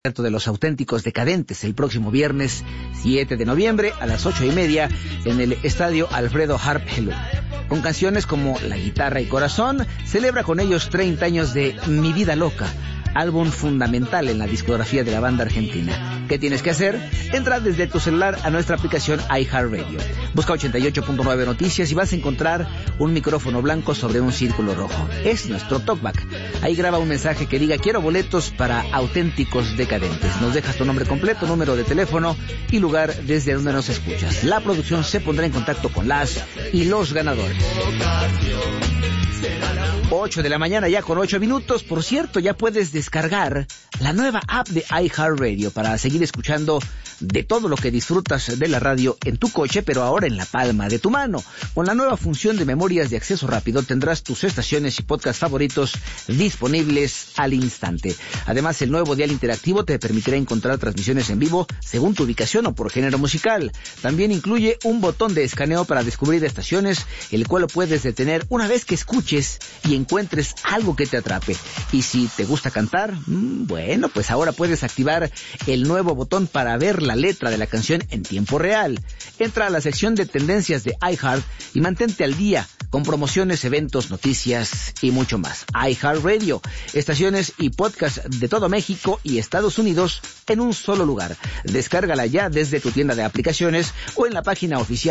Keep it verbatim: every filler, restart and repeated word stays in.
de los Auténticos Decadentes el próximo viernes siete de noviembre a las ocho y media en el estadio Alfredo Harp Helú. Con canciones como La Guitarra y Corazón, celebra con ellos treinta años de Mi Vida Loca, álbum fundamental en la discografía de la banda argentina. ¿Qué tienes que hacer? Entra desde tu celular a nuestra aplicación iHeartRadio. Busca ochenta y ocho punto nueve Noticias y vas a encontrar un micrófono blanco sobre un círculo rojo. Es nuestro talkback. Ahí graba un mensaje que diga: quiero boletos para Auténticos Decadentes. Nos dejas tu nombre completo, número de teléfono y lugar desde donde nos escuchas. La producción se pondrá en contacto con las y los ganadores. ocho de la mañana ya con ocho minutos. Por cierto, ya puedes descargar la nueva app de iHeartRadio para seguir escuchando de todo lo que disfrutas de la radio en tu coche, pero ahora en la palma de tu mano. Con la nueva función de memorias de acceso rápido tendrás tus estaciones y podcasts favoritos disponibles al instante. Además, el nuevo dial interactivo te permitirá encontrar transmisiones en vivo según tu ubicación o por género musical. También incluye un botón de escaneo para descubrir estaciones, el cual lo puedes detener una vez que escuches y encuentres algo que te atrape. Y si te gusta cantar, mmm, bueno, pues ahora puedes activar el nuevo botón para ver la letra de la canción en tiempo real. Entra a la sección de tendencias de iHeart y mantente al día con promociones, eventos, noticias y mucho más. iHeartRadio, estaciones y podcasts de todo México y Estados Unidos en un solo lugar. Descárgala ya desde tu tienda de aplicaciones o en la página oficial